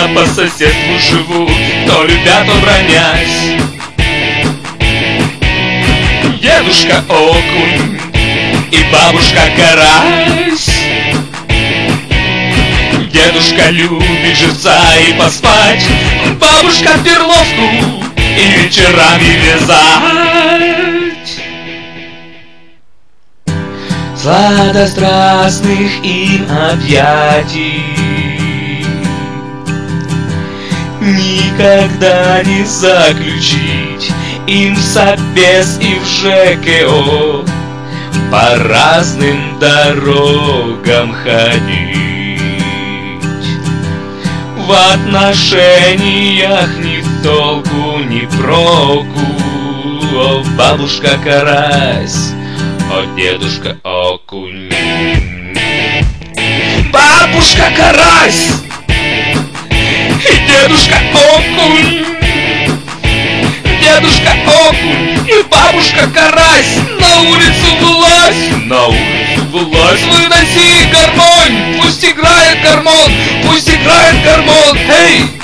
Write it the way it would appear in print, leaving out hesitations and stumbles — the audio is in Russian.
дружно по соседству живут, то любя, то бронясь. Дедушка окунь и бабушка карась. Дедушка любит живца и поспать, бабушка перловку и вечерами вязать. Сладострастных им объятий никогда не заключить, им в собес и в ЖКО по разным дорогам ходить. В отношениях ни толку, ни проку. О, бабушка карась, о, дедушка окунь. Бабушка карась и дедушка окунь. Дедушка окунь и бабушка карась. На улицу вылазь, на улицу вылазь. Выноси гармонь, пусть играет гармон, пусть играет гармон. Эй!